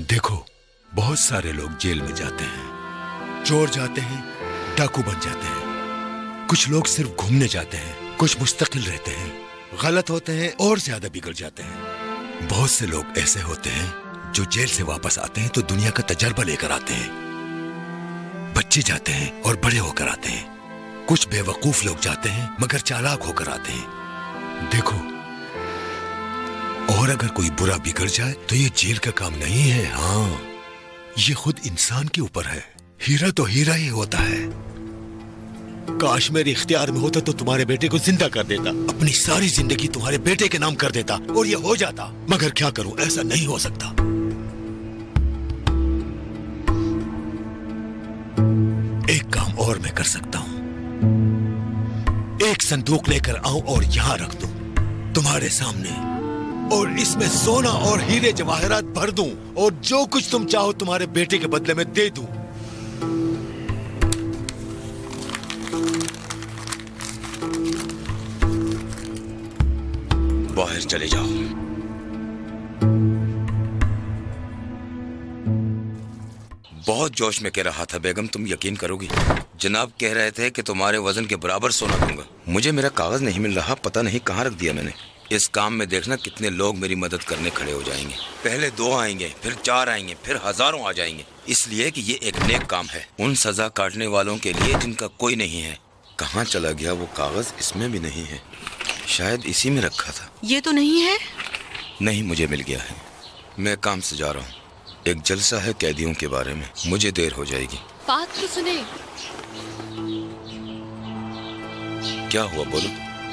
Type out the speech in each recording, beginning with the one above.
देखो, बहुत सारे लोग जेल में जाते हैं, चोर जाते हैं, डाकू बन जाते हैं। कुछ लोग सिर्फ घूमने जाते हैं, कुछ मुस्तकिल रहते हैं, गलत होते हैं और ज्यादा बिगड़ जाते हैं। बहुत से लोग ऐसे होते हैं जो जेल से वापस आते हैं तो दुनिया का तजर्बा लेकर आते हैं। बच्चे जाते हैं और बड़े होकर आते हैं। कुछ बेवकूफ लोग जाते हैं मगर चालाक होकर आते हैं। देखो, और अगर कोई बुरा बिगड़ जाए तो ये जेल का काम नहीं है। हाँ, ये खुद इंसान के ऊपर है। हीरा तो हीरा ही होता है। काश मेरे इख्तियार में होता तो तुम्हारे बेटे को जिंदा कर देता, अपनी सारी जिंदगी तुम्हारे बेटे के नाम कर देता और ये हो जाता। मगर क्या करूं, ऐसा नहीं हो सकता। एक काम और मैं कर सकता हूं। एक संदूक लेकर आऊं और यहां रख दूं तुम्हारे सामने, और इसमें सोना और हीरे जवाहरात भर दूं और जो कुछ तुम चाहो तुम्हारे बेटे के बदले में दे दूं। बाहर चले जाओ। बहुत जोश में कह रहा था बेगम, तुम यकीन करोगी, जनाब कह रहे थे कि तुम्हारे वजन के बराबर सोना दूंगा। मुझे मेरा कागज नहीं मिल रहा, पता नहीं कहाँ रख दिया मैंने। इस काम में देखना कितने लोग मेरी मदद करने खड़े हो जाएंगे। पहले 2 आएंगे, फिर 4 आएंगे, फिर हजारों आ जाएंगे, इसलिए कि ये एक नेक काम है उन सजा काटने वालों के लिए जिनका कोई नहीं है। कहाँ चला गया वो कागज? इसमें भी नहीं है, शायद इसी में रखा था। ये तो नहीं है। नहीं, मुझे मिल गया है। मैं काम से जा रहा हूँ, एक जलसा है कैदियों के बारे में, मुझे देर हो जाएगी। बात तो सुने। क्या हुआ, बोलो।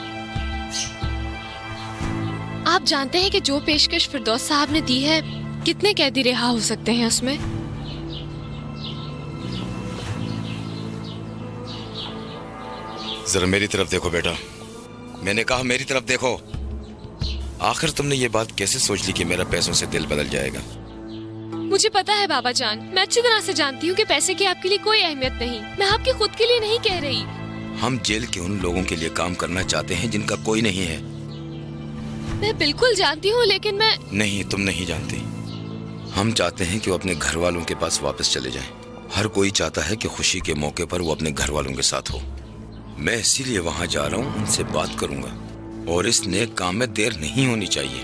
आप जानते हैं कि जो पेशकश फिरदौस साहब ने दी है, कितने कैदी रिहा हो सकते हैं उसमें? जरा मेरी तरफ देखो बेटा, मैंने कहा मेरी तरफ देखो। आखिर तुमने ये बात कैसे सोच ली कि मेरा पैसों से दिल बदल जाएगा? मुझे पता है बाबा जान, मैं अच्छी तरह से जानती हूँ कि पैसे की आपके लिए कोई अहमियत नहीं। मैं आपके खुद के लिए नहीं कह रही। हम जेल के उन लोगों के लिए काम करना चाहते हैं जिनका कोई नहीं है। मैं बिल्कुल जानती हूँ, लेकिन मैं... नहीं, तुम नहीं जानती। हम चाहते हैं कि वो अपने घर वालों के पास वापस चले जाएं। हर कोई चाहता है कि खुशी के मौके पर वो अपने घर वालों के साथ हो। मैं इसीलिए वहाँ जा रहा हूँ, उनसे बात करूंगा, और इस नेक काम में देर नहीं होनी चाहिए।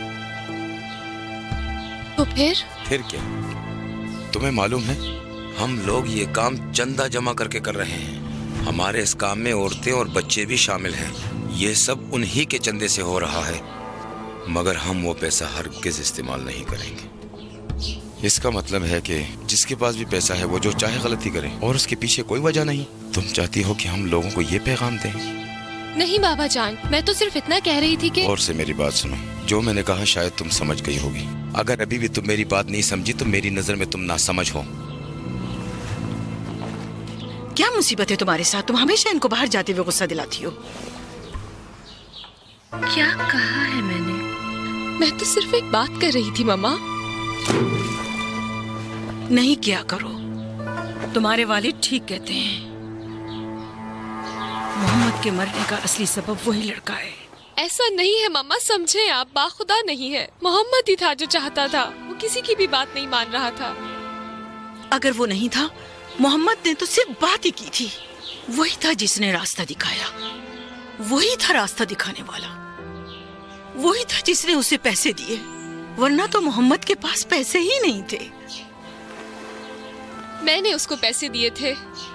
तो फिर क्या? तुम्हें मालूम है, हम लोग ये काम चंदा जमा करके कर रहे हैं। हमारे इस काम में औरतें और बच्चे भी शामिल हैं। ये सब उन्हीं के चंदे से हो रहा है, मगर हम वो पैसा हरगिज़ इस्तेमाल नहीं करेंगे। इसका मतलब है कि जिसके पास भी पैसा है वो जो चाहे गलती करे और उसके पीछे कोई वजह नहीं। तुम चाहती हो कि हम लोगों को ये पैगाम दें? नहीं बाबा जान, मैं तो सिर्फ इतना कह रही थी कि... और से मेरी बात सुनो, जो मैंने कहा शायद तुम समझ गई होगी। अगर अभी भी तुम मेरी बात नहीं समझी तो मेरी नजर में तुम नासमझ हो। क्या मुसीबत है तुम्हारे साथ? तुम हमेशा इनको बाहर जाते हुए गुस्सा दिलाती हो। क्या कहा है मैंने? मैं तो सिर्फ एक बात कर रही थी मम्मा। नहीं किया करो, तुम्हारे वालिद ठीक कहते हैं। मोहम्मद के मरने का असली सबब वही लड़का है। ऐसा नहीं है मम्मा, समझे आप, बाखुदा नहीं है। मोहम्मद ही था जो चाहता था, वो किसी की भी बात नहीं मान रहा था। अगर वो नहीं था, मोहम्मद ने तो सिर्फ बात ही की थी। वही था जिसने रास्ता दिखाया, वही था रास्ता दिखाने वाला, वही था जिसने उसे पैसे दिए, वरना तो मोहम्मद के पास पैसे ही नहीं थे। मैंने उसको पैसे दिए थे।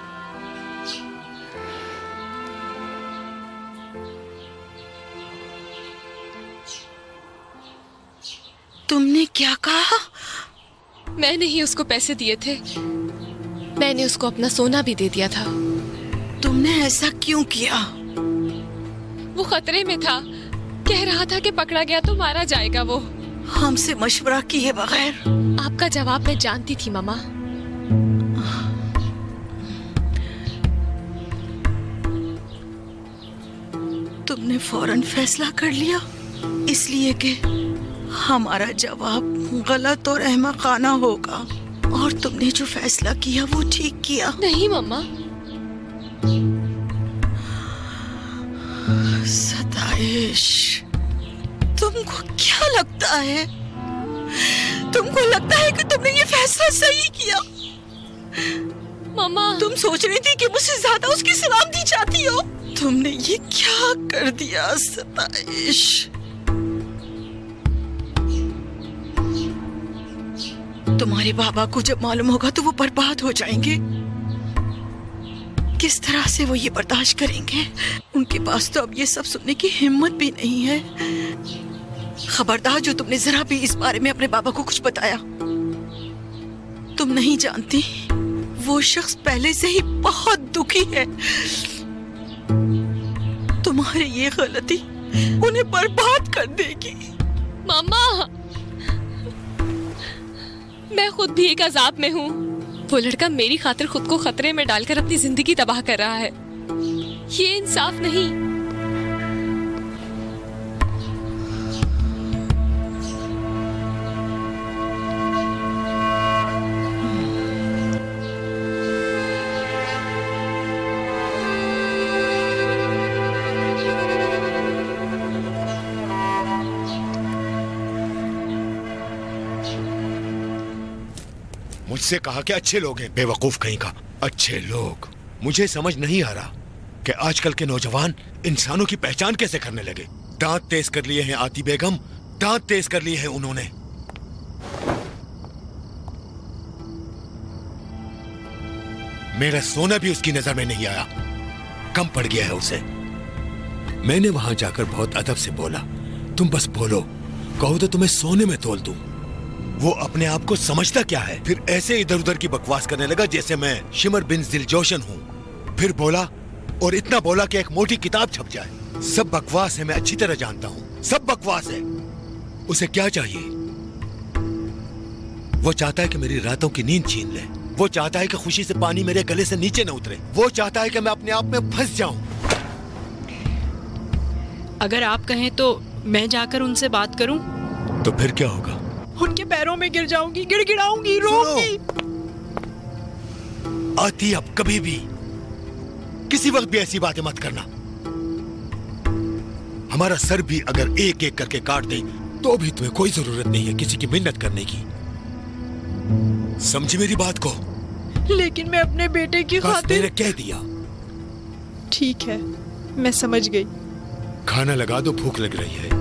तुमने क्या कहा? मैंने ही उसको पैसे दिए थे। मैंने उसको अपना सोना भी दे दिया था। तुमने ऐसा क्यों किया? वो खतरे में था, कह रहा था कि पकड़ा गया तो मारा जाएगा वो। हमसे मशवरा किए बगैर। आपका जवाब मैं जानती थी मामा। तुमने फौरन फैसला कर लिया, इसलिए कि हमारा जवाब गलत और अहमकाना होगा, और तुमने जो फैसला किया वो ठीक किया। नहीं मम्मा। सताइश, तुमको क्या लगता है तुमको लगता है कि तुमने ये फैसला सही किया? मम्मा, तुम सोच रही थी कि मुझसे ज्यादा उसकी सलामती चाहती हो। तुमने ये क्या कर दिया सताइश? तुम्हारे बाबा को जब मालूम होगा तो वो बर्बाद हो जाएंगे। किस तरह से वो ये बर्दाश्त करेंगे? उनके पास तो अब ये सब सुनने की हिम्मत भी नहीं है। खबरदार जो तुमने जरा भी इस बारे में अपने बाबा को कुछ बताया। तुम नहीं जानती, वो शख्स पहले से ही बहुत दुखी है। तुम्हारी ये गलती उन्हें बर्बाद कर देगी। मम्मा, मैं खुद भी एक अजाब में हूँ। वो लड़का मेरी खातिर खुद को खतरे में डालकर अपनी जिंदगी तबाह कर रहा है। ये इंसाफ नहीं। मुझसे कहा कि अच्छे लोग हैं। बेवकूफ कहीं का। अच्छे लोग। मुझे समझ नहीं आ रहा कि आजकल के नौजवान इंसानों की पहचान कैसे करने लगे। दांत तेज कर लिए हैं आती बेगम, दांत तेज कर लिए हैं उन्होंने। मेरा सोना भी उसकी नजर में नहीं आया, कम पड़ गया है उसे। मैंने वहां जाकर बहुत अदब से बोला, तुम बस बोलो, कहो तो तुम्हें सोने में तोल दूं। वो अपने आप को समझता क्या है? फिर ऐसे इधर उधर की बकवास करने लगा जैसे मैं शिमर बिन दिलजोशन हूँ। फिर बोला और इतना बोला कि एक मोटी किताब छप जाए। सब बकवास है, मैं अच्छी तरह जानता हूँ, सब बकवास है। उसे क्या चाहिए? वो चाहता है कि मेरी रातों की नींद छीन ले। वो चाहता है कि खुशी से पानी मेरे गले से नीचे न उतरे। वो चाहता है कि मैं अपने आप में फंस जाऊं। अगर आप कहें तो मैं जाकर उनसे बात करूं? तो फिर क्या होगा? उनके पैरों में गिर जाऊंगी, गिड़गिड़ाऊंगी, रोऊंगी। आती अब कभी भी किसी वक्त भी ऐसी बातें मत करना। हमारा सर भी अगर एक एक करके काट दे तो भी तुम्हें कोई जरूरत नहीं है किसी की मिन्नत करने की। समझी मेरी बात को? लेकिन मैं अपने बेटे की खातिर। मैंने कह दिया। ठीक है, मैं समझ गई। खाना लगा दो, भूख लग रही है।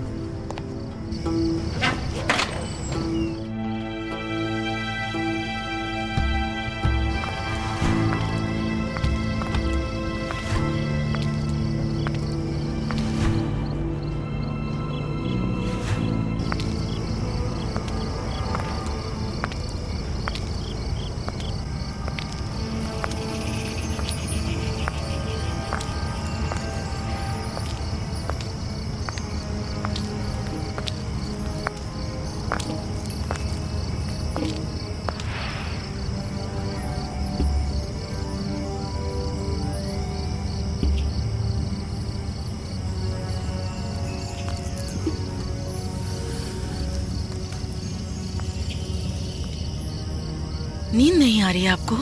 नींद नहीं आ रही है आपको?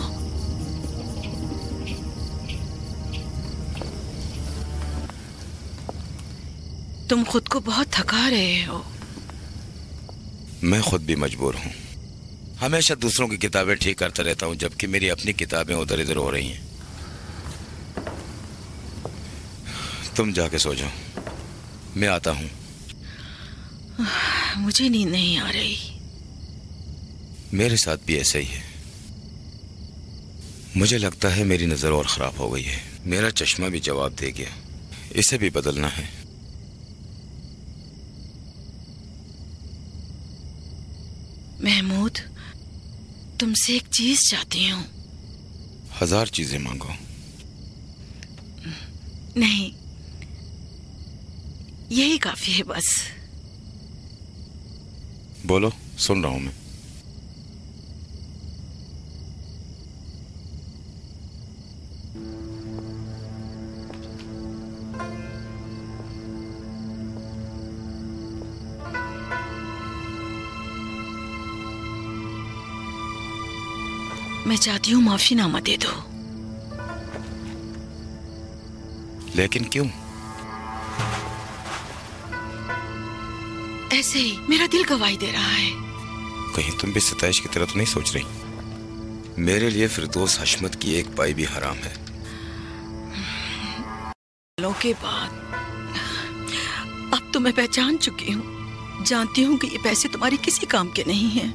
तुम खुद को बहुत थका रहे हो। मैं खुद भी मजबूर हूँ। हमेशा दूसरों की किताबें ठीक करता रहता हूँ जबकि मेरी अपनी किताबें उधर इधर हो रही हैं। तुम जाके सो जाओ, मैं आता हूँ। मुझे नींद नहीं आ रही। मेरे साथ भी ऐसा ही है। मुझे लगता है मेरी नजर और खराब हो गई है। मेरा चश्मा भी जवाब दे गया, इसे भी बदलना है। महमूद, तुमसे एक चीज चाहती हूँ। 1000 चीजें मांगो। नहीं, यही काफी है बस। बोलो, सुन रहा हूं मैं। मैं चाहती हूँ माफीनामा दे दो। लेकिन क्यों? ऐसे ही मेरा दिल गवाही दे रहा है। कहीं तुम भी सताइश की तरह तो नहीं सोच रही? मेरे लिए फिरदौस हशमत की एक पाई भी हराम है। सालों के बाद अब तो मैं पहचान चुकी हूँ, जानती हूँ कि ये पैसे तुम्हारी किसी काम के नहीं हैं।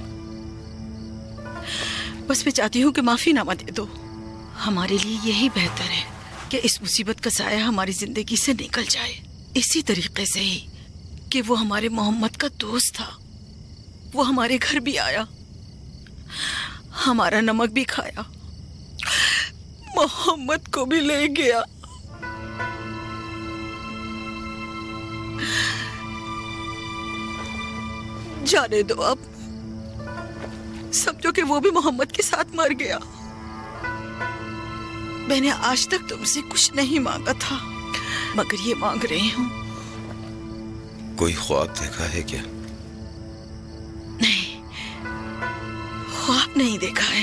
बस मैं चाहती हूँ कि माफीनामा दे दो। हमारे लिए यही बेहतर है कि इस मुसीबत का साया हमारी जिंदगी से निकल जाए, इसी तरीके से ही कि वो हमारे मोहम्मद का दोस्त था। वो हमारे घर भी आया, हमारा नमक भी खाया, मोहम्मद को भी ले गया। जाने दो, अब समझो कि वो भी मोहम्मद के साथ मर गया। मैंने आज तक तुमसे कुछ नहीं मांगा था, मगर ये मांग रही हूँ। कोई ख्वाब देखा है क्या? नहीं, ख्वाब नहीं देखा है।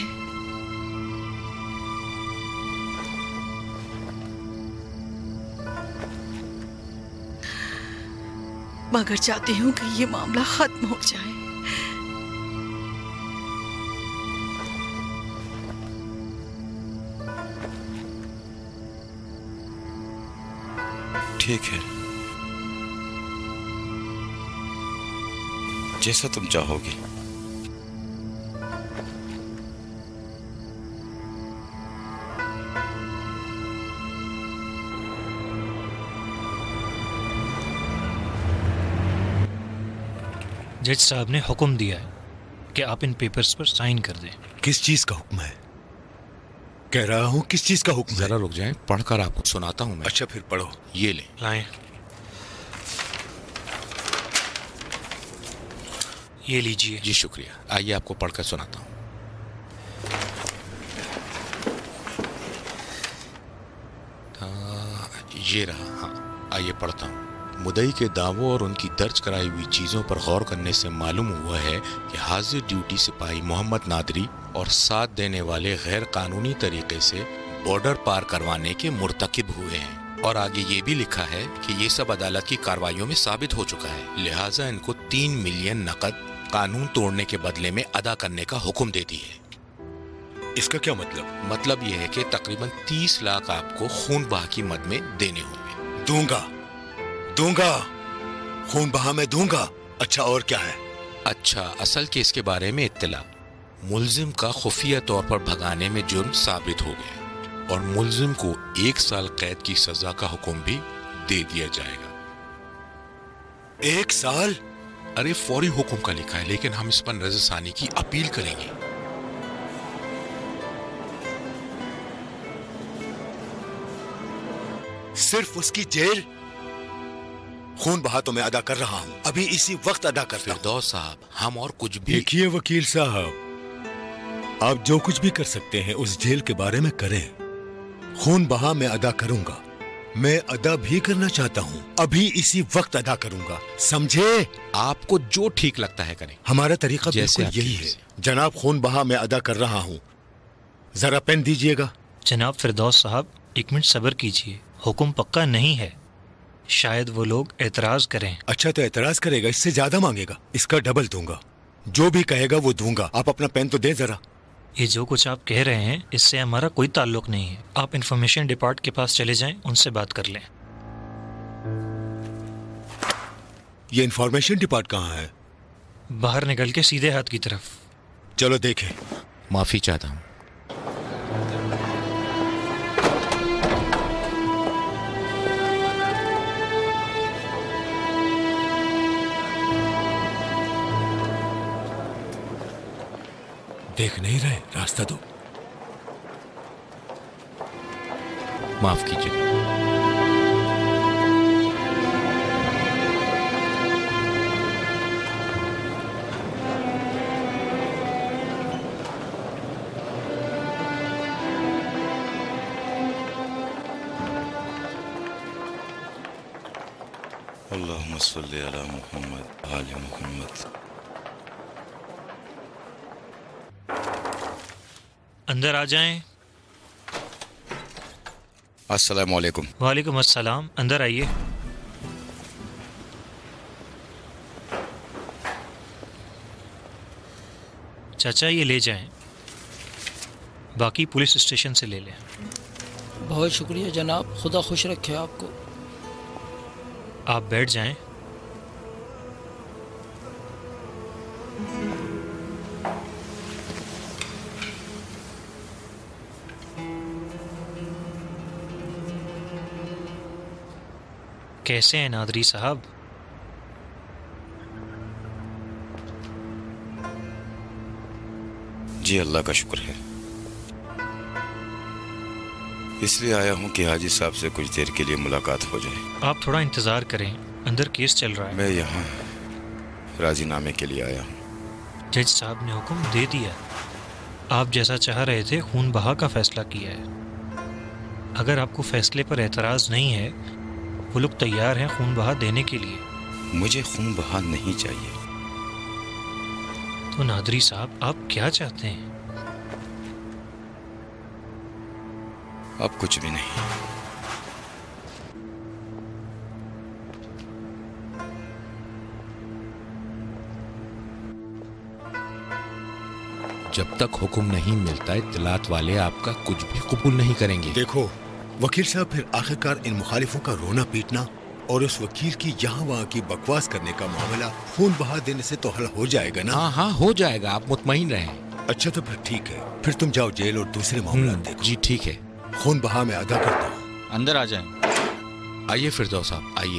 मगर चाहती हूँ कि ये मामला खत्म हो जाए। ठीक है, जैसा तुम चाहोगी। जज साहब ने हुक्म दिया है कि आप इन पेपर्स पर साइन कर दें। किस चीज का हुक्म है? कह रहा हूँ किस चीज का हुक्म है? जरा रुक जाएं, पढ़कर आपको सुनाता हूँ मैं। अच्छा फिर पढ़ो। ये ले। लाएं। ये लीजिए। जी शुक्रिया। आइए आपको पढ़कर सुनाता हूँ। ये रहा। हाँ, आइए पढ़ता हूँ। मुद्दई के दावों और उनकी दर्ज कराई हुई चीज़ों पर गौर करने से मालूम हुआ है कि हाजिर ड्यूटी सिपाही मोहम्मद नादरी और साथ देने वाले गैर कानूनी तरीके से बॉर्डर पार करवाने के मुर्तकिब हुए हैं। और आगे ये भी लिखा है कि ये सब अदालत की कार्रवाइयों में साबित हो चुका है, लिहाजा इनको 3 मिलियन नकद कानून तोड़ने के बदले में अदा करने का हुक्म दे दी है। इसका क्या मतलब? मतलब यह है कि तकरीबन 30 लाख आपको खून बहा की मद में देने होंगे। दूंगा, खून बहा में दूंगा। अच्छा, और क्या है? अच्छा, असल केस के बारे में इत्तला। मुल्जिम का खुफिया तौर पर भगाने में जुर्म साबित हो गया और मुल्जिम को 1 साल कैद की सजा का हुक्म भी दे दिया जाएगा। 1 साल? अरे फौरी हुक्म का लिखा है, लेकिन हम इस पर नजरसानी की अपील करेंगे। सिर्फ उसकी जेल? खून बहा तो मैं अदा कर रहा हूँ, अभी इसी वक्त अदा करता हूँ। फिरदौस साहब, हम और कुछ भी। देखिए वकील साहब, आप जो कुछ भी कर सकते हैं उस जेल के बारे में करें। खून बहा मैं अदा करूंगा, मैं अदा भी करना चाहता हूँ, अभी इसी वक्त अदा करूंगा, समझे? आपको जो ठीक लगता है करें। हमारा तरीका जैसे बिल्कुल यही है। जनाब, खून बहा मैं अदा कर रहा हूँ, जरा पेन दीजिएगा। जनाब फिरदौस साहब, 1 मिनट सब्र कीजिए, हुक्म पक्का नहीं है, शायद वो लोग एतराज करें। अच्छा, तो एतराज करेगा, इससे ज्यादा मांगेगा, इसका डबल दूंगा। जो भी कहेगा वो दूंगा। आप अपना पेन तो दे जरा। ये जो कुछ आप कह रहे हैं इससे हमारा कोई ताल्लुक नहीं है। आप इंफॉर्मेशन डिपार्ट के पास चले जाएं, उनसे बात कर लें। ये इंफॉर्मेशन डिपार्ट कहाँ है? बाहर निकल के सीधे हाथ की तरफ। चलो देखें। माफी चाहता हूँ। देख नहीं रहे, रास्ता दो। माफ कीजिए। अल्लाहुम्मा सल्ली अला मुहम्मद आले मुहम्मद। अंदर आ जाएं। अस्सलाम वालेकुम। वालेकुम अस्सलाम, अंदर आइए। चाचा ये ले जाएं, बाकी पुलिस स्टेशन से ले लें। बहुत शुक्रिया जनाब, खुदा खुश रखे आपको। आप बैठ जाएं। कैसे हैं नादरी साहब? जी अल्लाह का शुक्र है। इसलिए आया हूँ कि हाजी साहब से कुछ देर के लिए मुलाकात हो जाए। आप थोड़ा इंतज़ार करें, अंदर केस चल रहा है। मैं यहाँ राजीनामे के लिए आया हूँ। जज साहब ने हुक्म दे दिया। आप जैसा चाह रहे थे खून बहा का फैसला किया है। अगर आपको फैसले पर एतराज़ नहीं है, वो लोग तैयार हैं खून बहा देने के लिए। मुझे खून बहा नहीं चाहिए। तो नादरी साहब आप क्या चाहते हैं? अब कुछ भी नहीं। जब तक हुक्म नहीं मिलता इत्तलात वाले आपका कुछ भी कबूल नहीं करेंगे। देखो वकील साहब, फिर आखिरकार इन मुखालिफों का रोना पीटना और उस वकील की यहाँ वहाँ की बकवास करने का मामला खून बहा देने से तो हल हो जाएगा ना? हाँ हाँ हो जाएगा, आप मुतमईन रहें। अच्छा तो फिर ठीक है, फिर तुम जाओ जेल और दूसरे मामला देखो। जी ठीक है। खून बहा मैं अदा करता हूँ। अंदर आ जाएं। आइए फिरदौस साहब, आइए।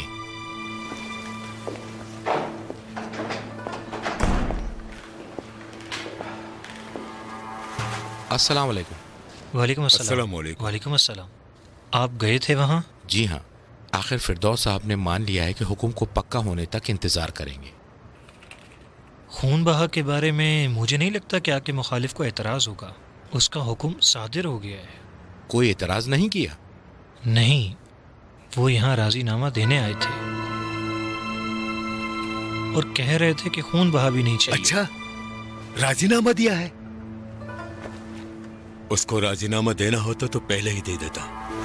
अस्सलाम वालेकुम। वालेकुम अस्सलाम। अस्सलाम वालेकुम। वालेकुम अस्सलाम। आप गए थे वहाँ? जी हाँ, आखिर फिरदौस साहब ने मान लिया है कि हुक्म को पक्का होने तक इंतजार करेंगे। खून बहा के बारे में मुझे नहीं लगता कि आपके मुखालिफ को एतराज़ होगा। उसका हुक्म सादिर हो गया है। कोई एतराज़ नहीं किया? नहीं, वो यहाँ राजीनामा देने आए थे और कह रहे थे कि खून बहा भी नहीं चाहिए। अच्छा, राजीनामा दिया है? उसको राजीनामा देना होता तो पहले ही दे देता।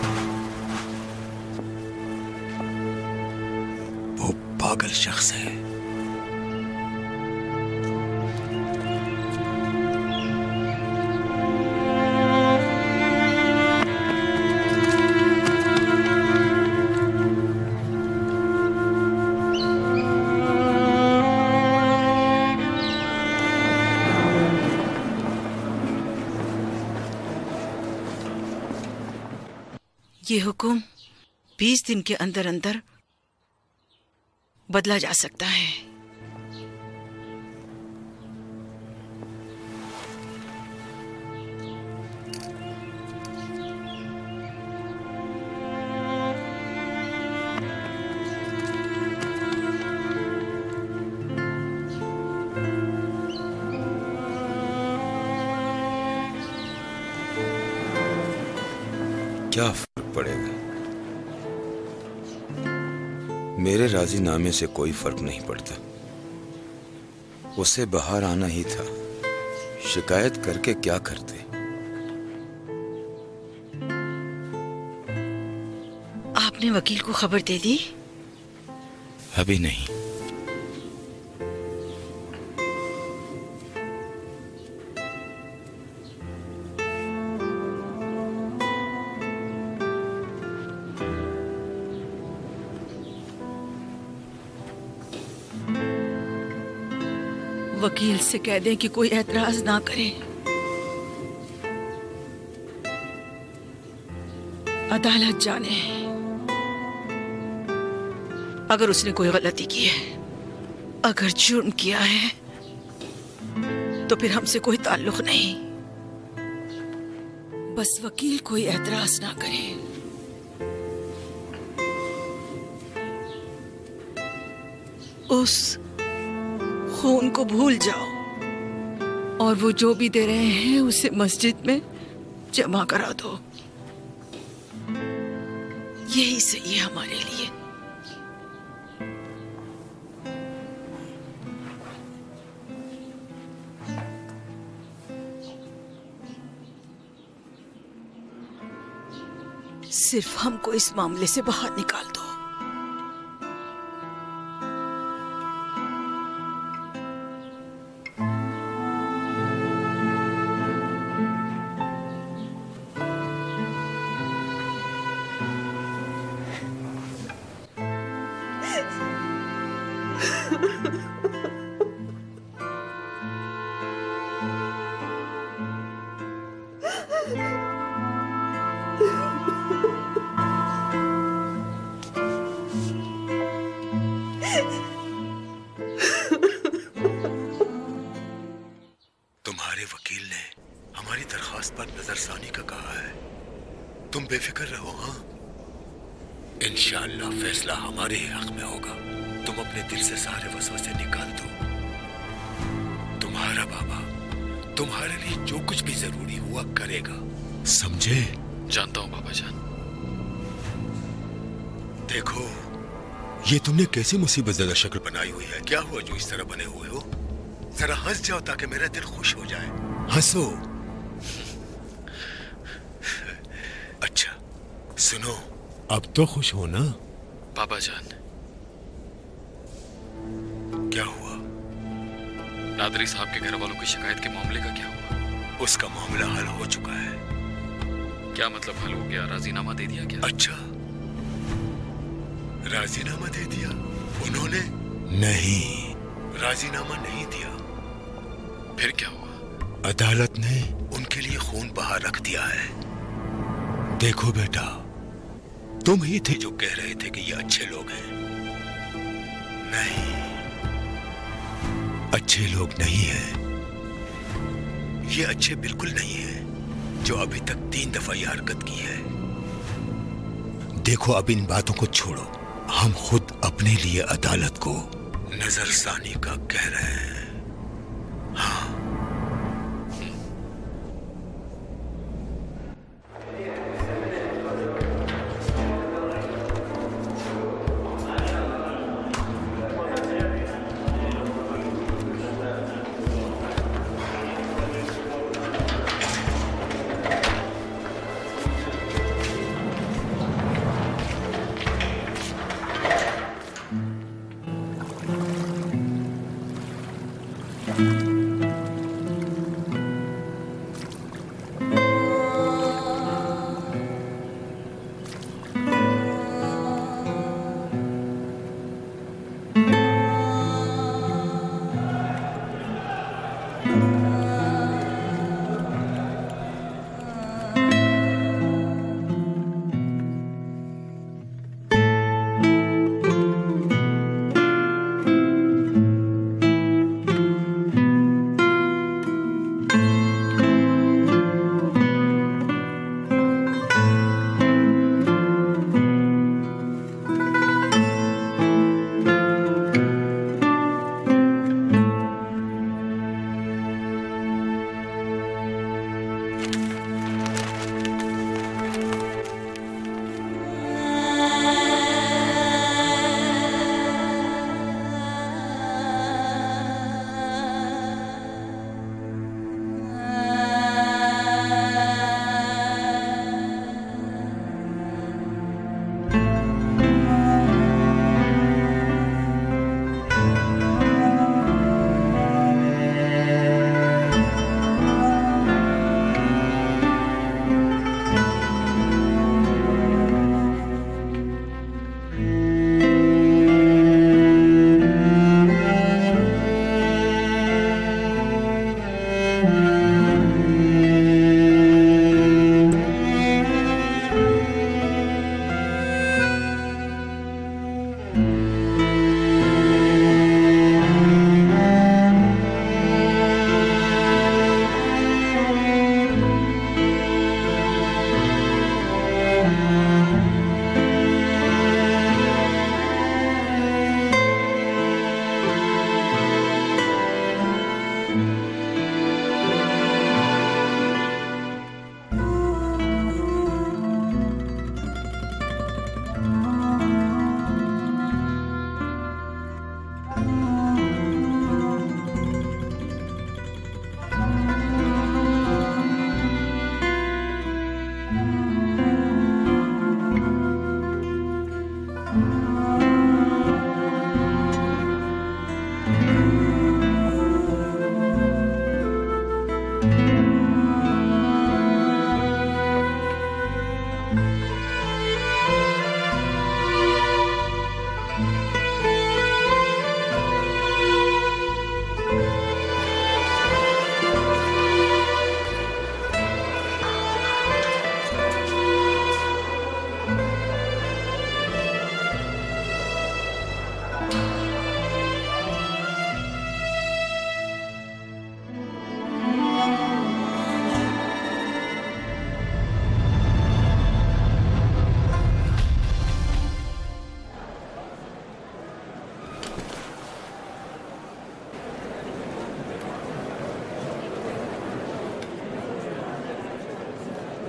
वो पागल शख्स है। ये हुक्म 20 दिन के अंदर अंदर बदला जा सकता है। क्या फर्क पड़ेगा? मेरे राजीनामे से कोई फर्क नहीं पड़ता। उसे बाहर आना ही था। शिकायत करके क्या करते? आपने वकील को खबर दे दी? अभी नहीं। वकील से कह दें कि कोई एतराज ना करे। अदालत जाने अगर उसने कोई गलती की है, अगर जुर्म किया है तो फिर हमसे कोई ताल्लुक नहीं। बस वकील कोई एतराज ना करे। उस खून को भूल जाओ और वो जो भी दे रहे हैं उसे मस्जिद में जमा करा दो। यही सही है हमारे लिए। सिर्फ हमको इस मामले से बाहर निकाल दो। तुम्हारे वकील ने हमारी दरखास्त पर नजरसानी का कहा है। तुम बेफिक्र रहो। हाँ, इंशाअल्लाह फैसला हमारे ही हक में होगा। तुम अपने दिल से सारे वसवसे निकाल दो। तुम्हारा बाबा तुम्हारे लिए जो कुछ भी जरूरी हुआ करेगा, समझे? जानता हूँ बाबा जान। देखो, ये तुमने कैसी मुसीबत ज़्यादा शक्ल बनाई हुई है। क्या हुआ जो इस तरह बने हुए हो? जरा हंस जाओ ताकि मेरा दिल खुश हो जाए। हंसो। अच्छा सुनो, अब तो खुश हो ना? बाबा जान, क्या हुआ? नादरी साहब के घर वालों की शिकायत के मामले का क्या हुआ? उसका मामला हल हो चुका है। क्या मतलब हल हो गया? राजीनामा दे दिया क्या? अच्छा, राजीनामा दे दिया उन्होंने? नहीं, राजीनामा नहीं दिया। फिर क्या हुआ? अदालत ने उनके लिए खून बहा रख दिया है। देखो बेटा, तुम ही थे जो कह रहे थे कि ये अच्छे लोग हैं। नहीं, अच्छे लोग नहीं हैं। ये अच्छे बिल्कुल नहीं हैं जो अभी तक 3 दफा ये हरकत की है। देखो, अब इन बातों को छोड़ो। हम खुद अपने लिए अदालत को नजरसानी का कह रहे हैं। हाँ,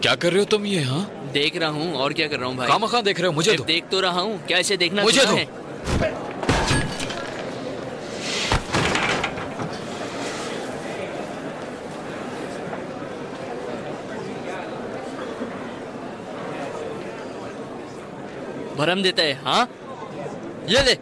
क्या कर रहे हो तुम ये? हाँ, देख रहा हूँ और क्या कर रहा हूँ भाई। खामखा देख रहे हो? मुझे दो। देख तो रहा हूँ, क्या ऐसे देखना मुझे दो। है? भरम देता है। हाँ, ये ले।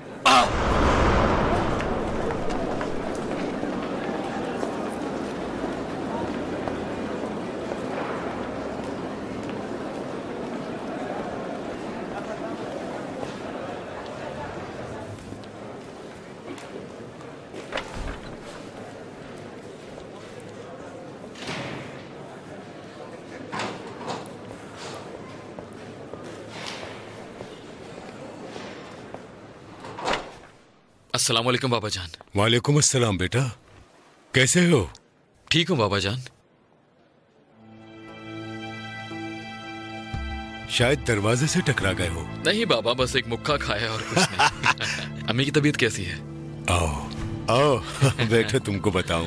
अस्सलाम वालेकुम बाबा जान। वालेकुम अस्सलाम बेटा, कैसे हो? ठीक हूँ बाबा जान। शायद दरवाजे से टकरा गए हो। नहीं बाबा, बस एक मुक्का खाया और कुछ नहीं। अम्मी की तबीयत कैसी है? आओ आओ बैठो, तुमको बताऊं।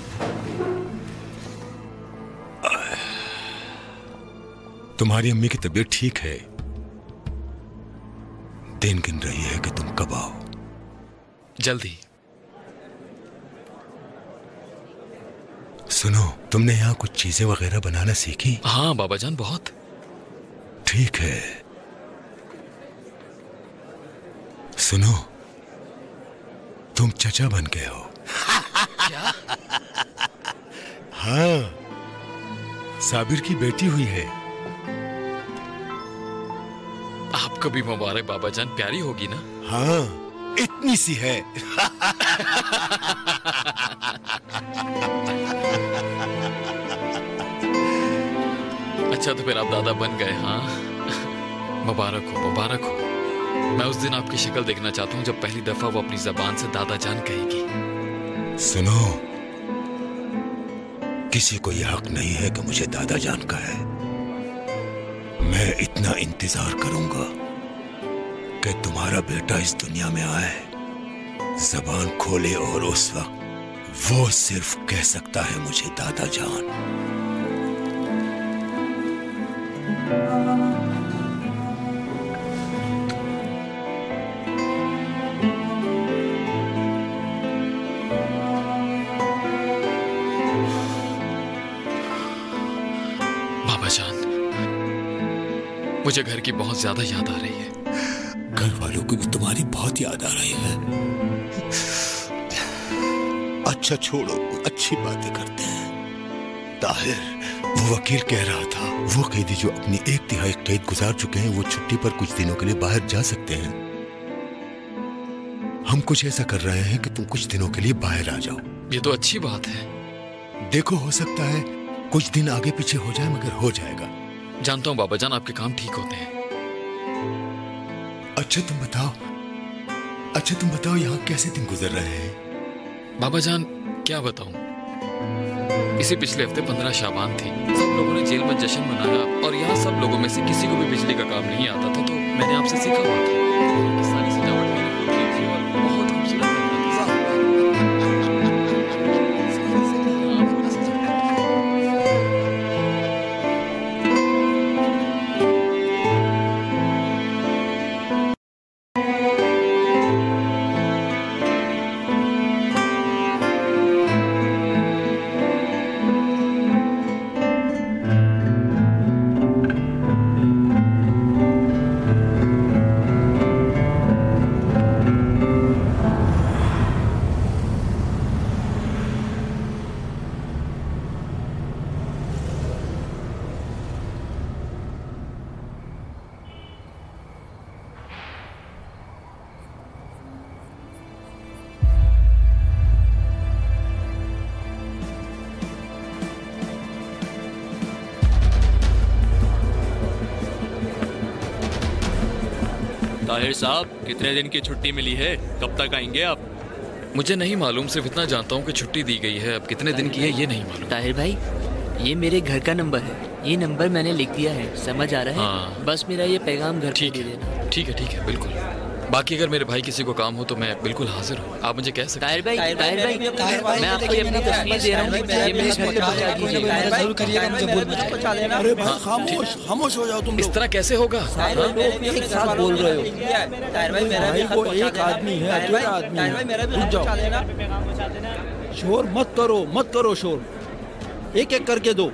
तुम्हारी अम्मी की तबीयत ठीक है, दिन गिन रही है कि तुम कब आओ। जल्दी। सुनो, तुमने यहाँ कुछ चीजें वगैरह बनाना सीखी? हाँ बाबा जान, बहुत। ठीक है, सुनो, तुम चचा बन गए हो। क्या? हाँ, साबिर की बेटी हुई है। आपको भी मुबारक बाबा जान, प्यारी होगी ना? हाँ, इतनी सी है। अच्छा, तो फिर आप दादा बन गए। हाँ, मुबारक हो, मुबारक हो। मैं उस दिन आपकी शक्ल देखना चाहता हूँ जब पहली दफा वो अपनी जबान से दादा जान कहेगी। सुनो, किसी को यह हक नहीं है कि मुझे दादा जान का है। मैं इतना इंतजार करूंगा कि तुम्हारा बेटा इस दुनिया में आए, जबान खोले और उस वक्त वो सिर्फ कह सकता है मुझे दादा जान। बाबा जान, मुझे घर की बहुत ज्यादा याद आ रही है। घर वालों को भी तुम्हारी बहुत याद आ रही है। अच्छा छोड़ो, अच्छी बातें करते हैं। ताहिर, वो वकील कह रहा था वो कैदी जो अपनी 1/3 कैद गुजार चुके हैं वो छुट्टी पर कुछ दिनों के लिए बाहर जा सकते हैं। हम कुछ ऐसा कर रहे हैं कि तुम कुछ दिनों के लिए बाहर आ जाओ। ये तो अच्छी बात है। देखो, हो सकता है कुछ दिन आगे पीछे हो जाए, मगर हो जाएगा। जानता हूँ बाबा जान, आपके काम ठीक होते हैं। अच्छा तुम बताओ यहाँ कैसे दिन गुजर रहे हैं? बाबा जान क्या बताऊं, इसी पिछले हफ्ते 15 शाबान थी। सब लोगों ने जेल में जश्न मनाया और यहाँ सब लोगों में से किसी को भी बिजली का काम नहीं आता था, तो मैंने आपसे सीखा हुआ था। सारी सजावट मैंने खुद की थी और बहुत खूबसूरत लग रहा था। ताहिर साहब, कितने दिन की छुट्टी मिली है? कब तक आएंगे आप? मुझे नहीं मालूम, सिर्फ इतना जानता हूँ कि छुट्टी दी गई है। अब कितने दिन की है ये नहीं मालूम। ताहिर भाई, ये मेरे घर का नंबर है। ये नंबर मैंने लिख दिया है, समझ आ रहा है? हाँ। बस मेरा ये पैगाम घर पे दे देना। ठीक है, बिल्कुल। बाकी अगर मेरे भाई किसी को काम हो तो मैं बिल्कुल हाजिर हूँ, आप मुझे कह सकते हैं। ताहिर भाई, मैं आपको ये अपनी तस्वीर दे रहा हूँ, ये मेरे घर पे पहुंचा दीजिए। जरूर करिएगा, मुझे भूल मत जाइए। अरे भाई खामोश खामोश हो जाओ तुम लोग। इस तरह कैसे होगा? एक साथ बोल रहे हो। ताहिर भाई मेरा भी वो एक आदमी है, अकेला आदमी है। रुक जाओ, शोर मत करो शोर, एक एक करके दो।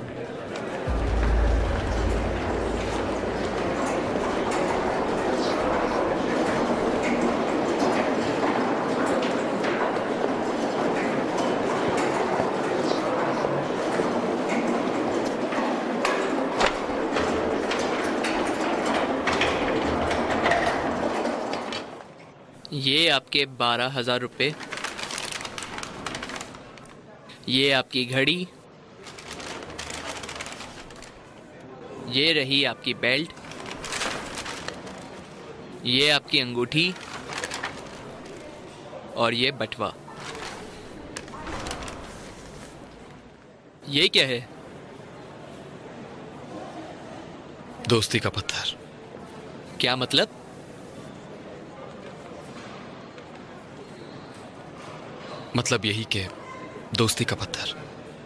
ये आपके 12,000 रुपये, ये आपकी घड़ी, ये रही आपकी बेल्ट, ये आपकी अंगूठी और ये बटवा। ये क्या है? दोस्ती का पत्थर। क्या मतलब? मतलब यही कि दोस्ती का पत्थर।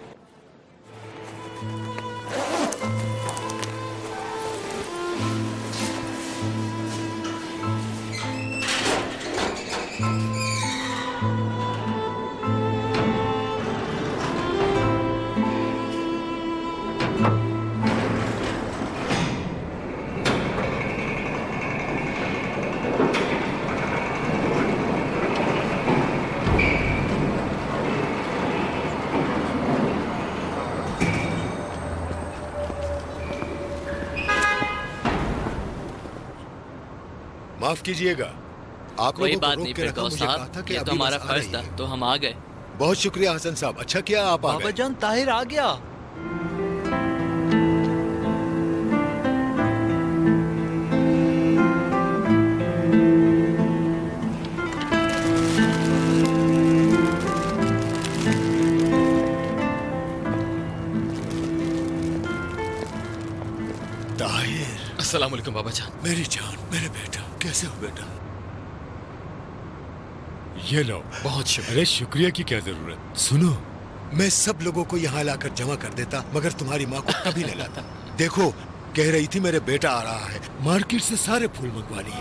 माफ कीजिएगा, आप कोई लोगों को बात रोक नहीं के रखा, फिरदौस मुझे कहा था साहब, कि ये तो अभी हमारा बस आ फर्ज रही था है। तो हम आ गए। बहुत शुक्रिया हसन साहब, अच्छा किया आप आ गए। जान ताहिर आ गया। ताहिर। अस्सलाम वालेकुम बाबा जान। मेरी जान, मेरे बेटा, कैसे हो बेटा? ये लो। बहुत शुक्रिया। अरे शुक्रिया की क्या जरूरत। सुनो, मैं सब लोगों को यहाँ लाकर जमा कर देता, मगर तुम्हारी माँ को कभी नहीं लाता। देखो, कह रही थी मेरे बेटा आ रहा है, मार्केट से सारे फूल मंगवा लिए।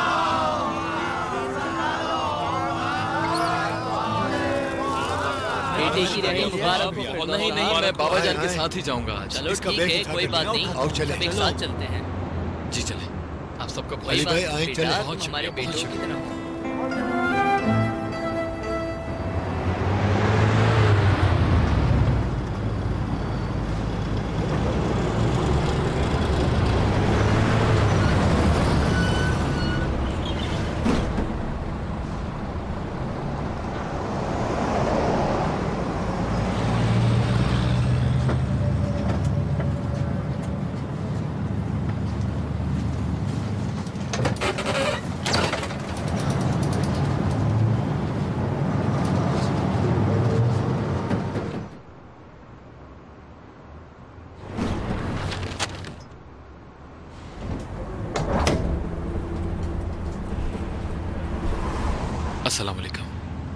बेटे की रही मुबारक हो। नहीं नहीं, मैं बाबा जान के साथ ही जाऊंगा आज। चलो ठीक है, कोई बात नहीं, आओ चले, सब एक साथ चलते हैं। जी चले। आप सबका अली भाई आए, बेटा, चले। तुम हमारे बेटों की तरह हो। अस्सलाम वालेकुम।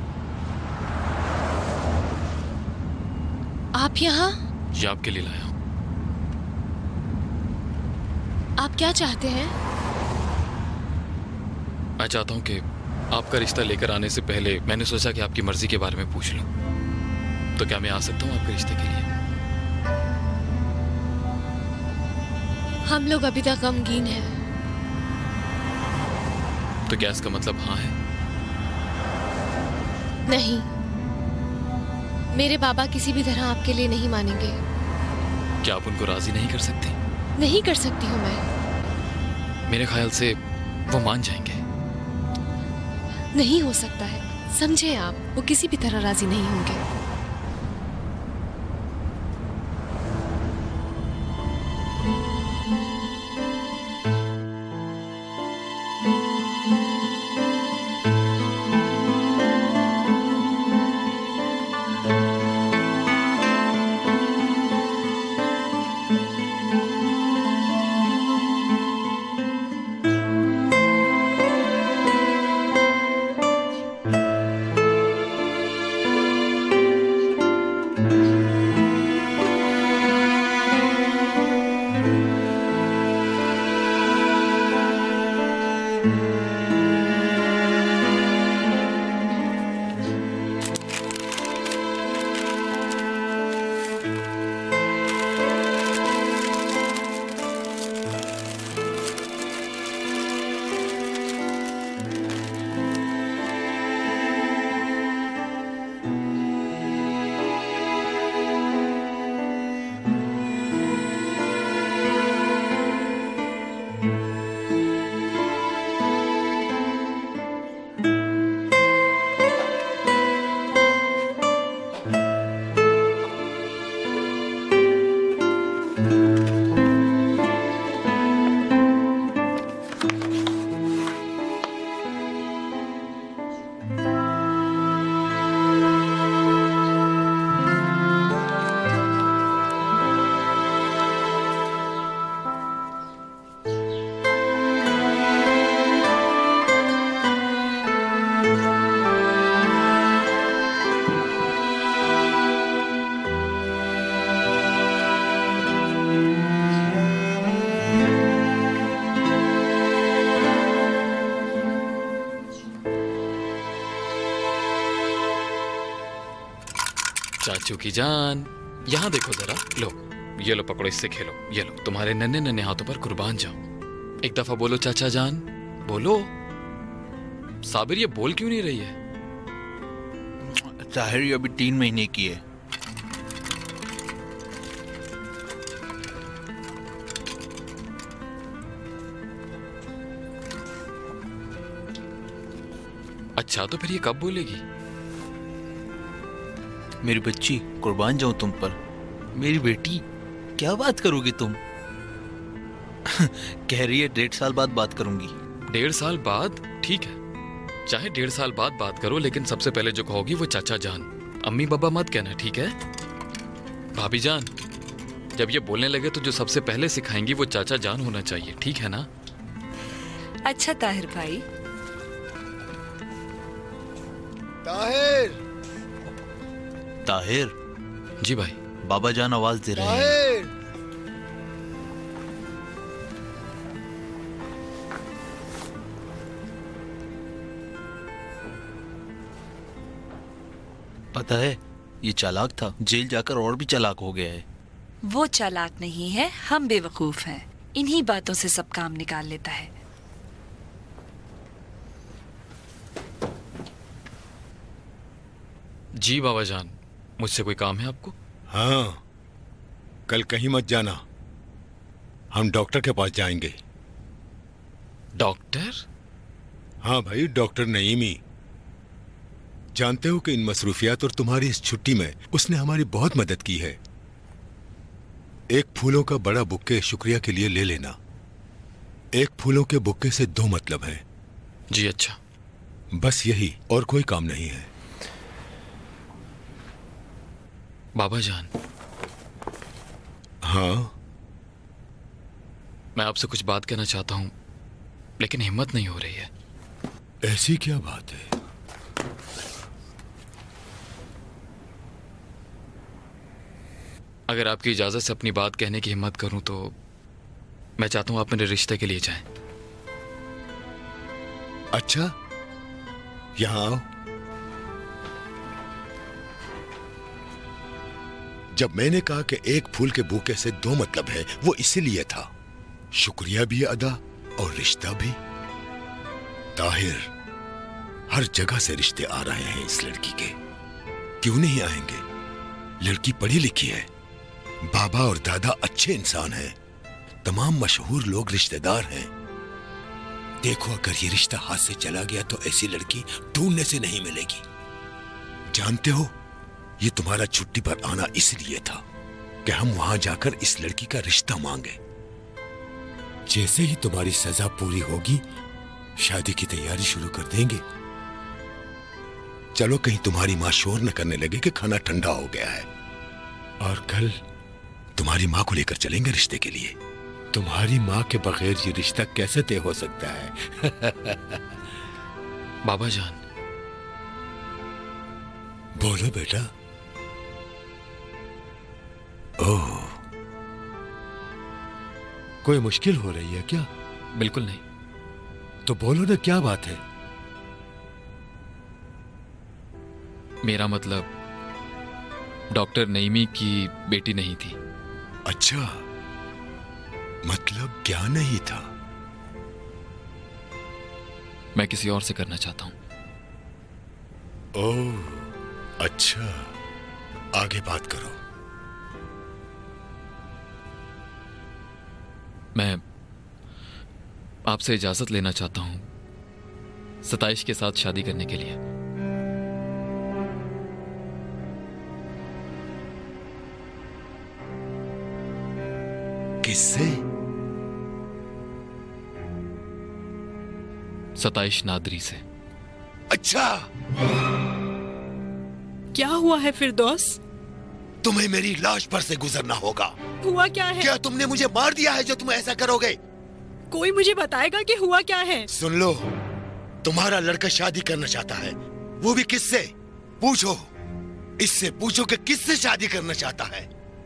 आप यहाँ? ये आपके लिए लाया हूँ। आप क्या चाहते हैं? मैं चाहता हूँ कि आपका रिश्ता लेकर आने से पहले मैंने सोचा कि आपकी मर्जी के बारे में पूछ लूं। तो क्या मैं आ सकता हूँ आपके रिश्ते के लिए? हम लोग अभी तक गमगीन हैं। तो क्या इसका मतलब हाँ है? नहीं, मेरे बाबा किसी भी तरह आपके लिए नहीं मानेंगे। क्या आप उनको राजी नहीं कर सकती? नहीं कर सकती हूँ मैं। मेरे ख्याल से वो मान जाएंगे। नहीं हो सकता है, समझे आप, वो किसी भी तरह राजी नहीं होंगे। चाचू की जान, यहाँ देखो जरा, लो ये लो, पकड़ो, इससे खेलो, ये लो, तुम्हारे नन्हे नन्हे हाथों पर कुर्बान जाओ। एक दफा बोलो चाचा जान, बोलो। साबिर ये बोल क्यों नहीं रही है? ताहिर ये अभी 3 महीने की है। अच्छा, तो फिर ये कब बोलेगी? मेरी बच्ची, कुर्बान जाऊं तुम पर। मेरी बेटी, क्या बात करोगी तुम? कह रही है 1.5 साल बाद बात करूंगी। 1.5 साल बाद? ठीक है, चाहे 1.5 साल बाद बात करो, लेकिन सबसे पहले जो कहोगी वो चाचा जान, अम्मी बाबा मत कहना, ठीक है? भाभी जान, जब ये बोलने लगे तो जो सबसे पहले सिखाएंगी वो चाचा जान होना चाहिए, ठीक है ना? अच्छा ताहिर भाई। ताहिर! ताहिर! जी भाई। बाबा जान आवाज दे रहे हैं। पता है, ये चालाक था, जेल जाकर और भी चालाक हो गया है। वो चालाक नहीं है, हम बेवकूफ हैं। इन्हीं बातों से सब काम निकाल लेता है। जी बाबा जान, मुझसे कोई काम है आपको? हाँ, कल कहीं मत जाना, हम डॉक्टर के पास जाएंगे। डॉक्टर? हाँ भाई, डॉक्टर नईमी। जानते हो कि इन मसरूफियात और तुम्हारी इस छुट्टी में उसने हमारी बहुत मदद की है। एक फूलों का बड़ा बुक्के शुक्रिया के लिए ले लेना। एक फूलों के बुक्के से 2 मतलब हैं। जी अच्छा। बस यही, और कोई काम नहीं है। बाबा जान। हाँ? मैं आपसे कुछ बात कहना चाहता हूं, लेकिन हिम्मत नहीं हो रही है। ऐसी क्या बात है? अगर आपकी इजाजत से अपनी बात कहने की हिम्मत करूं तो मैं चाहता हूं आप मेरे रिश्ते के लिए जाएं। अच्छा, यहां आओ। जब मैंने कहा कि एक फूल के बुके से 2 मतलब है, वो इसीलिए था, शुक्रिया भी अदा और रिश्ता भी। ताहिर, हर जगह से रिश्ते आ रहे हैं इस लड़की के, क्यों नहीं आएंगे? लड़की पढ़ी लिखी है, बाबा और दादा अच्छे इंसान हैं, तमाम मशहूर लोग रिश्तेदार हैं। देखो, अगर ये रिश्ता हाथ से चला गया तो ऐसी लड़की ढूंढने से नहीं मिलेगी। जानते हो, ये तुम्हारा छुट्टी पर आना इसलिए था कि हम वहां जाकर इस लड़की का रिश्ता मांगे। जैसे ही तुम्हारी सजा पूरी होगी, शादी की तैयारी शुरू कर देंगे। चलो, कहीं तुम्हारी माँ शोर न करने लगे कि खाना ठंडा हो गया है। और कल तुम्हारी माँ को लेकर चलेंगे रिश्ते के लिए। तुम्हारी माँ के बगैर ये रिश्ता कैसे तय हो सकता है? बाबा जान। बोलो बेटा। ओह, कोई मुश्किल हो रही है क्या? बिल्कुल नहीं। तो बोलो ना, क्या बात है? मेरा मतलब डॉक्टर नईमी की बेटी नहीं थी। अच्छा, मतलब क्या नहीं था? मैं किसी और से करना चाहता हूं। ओह, अच्छा, आगे बात करो। मैं आपसे इजाजत लेना चाहता हूं 27 के साथ शादी करने के लिए। किससे? 27 नादरी से। अच्छा, क्या हुआ है फिरदौस? तुम्हें मेरी लाश पर से गुजरना होगा। हुआ क्या है? क्या तुमने मुझे मार दिया है जो तुम ऐसा करोगे? कोई मुझे बताएगा कि हुआ क्या है? सुन लो, तुम्हारा लड़का शादी करना चाहता है, वो भी किससे? पूछो, इससे पूछो कि किससे शादी करना चाहता है।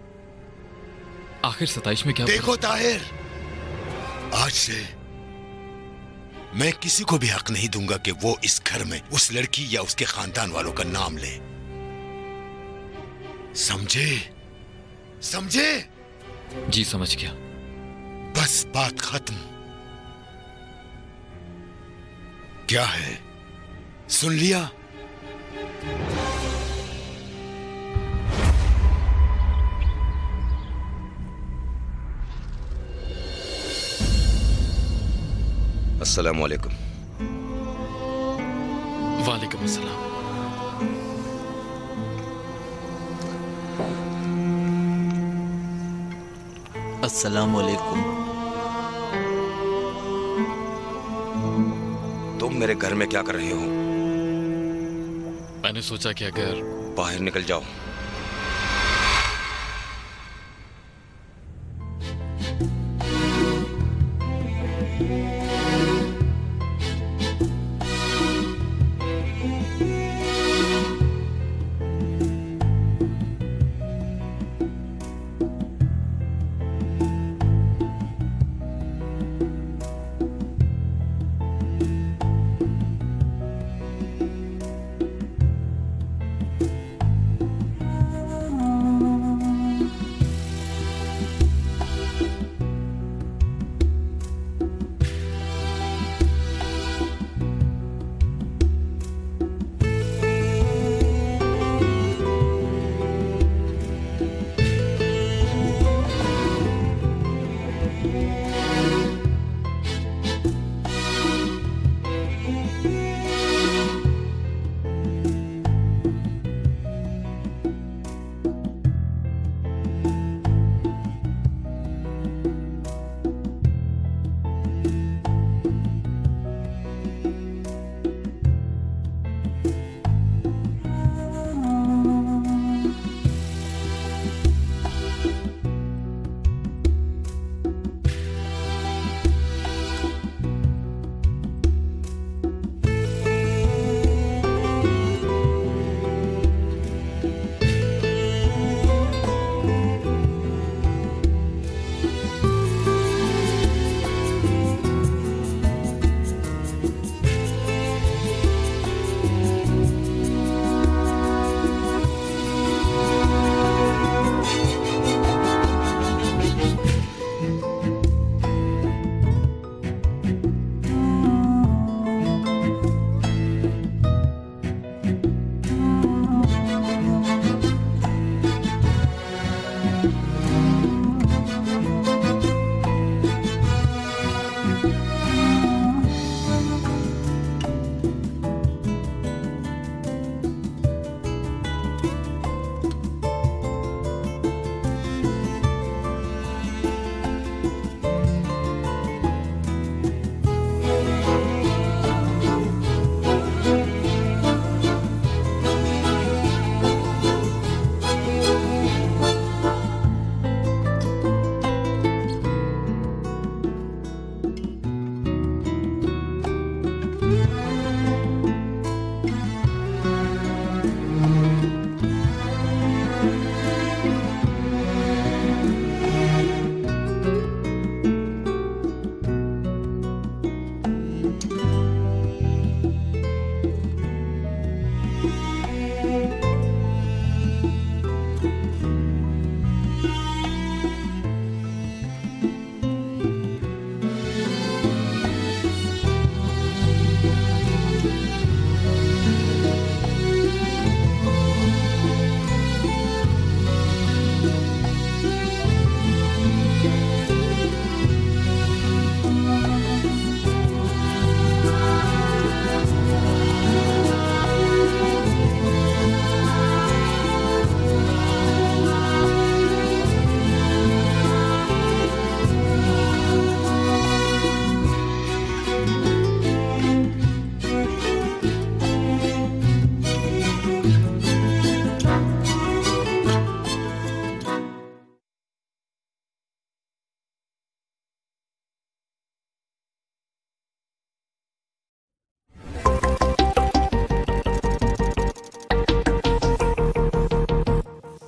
आखिर 27 में क्या? देखो ताहिर, आज से मैं किसी को भी हक नहीं दूंगा कि वो इस घर में उस लड़की या उसके खानदान वालों का नाम ले। समझे? समझे? जी समझ गया। बस बात खत्म। क्या है? सुन लिया? अस्सलामु अलैकुम। वालेकुम अस्सलाम। अस्सलामु अलैकुम। तुम मेरे घर में क्या कर रहे हो? मैंने सोचा कि अगर बाहर निकल जाओ।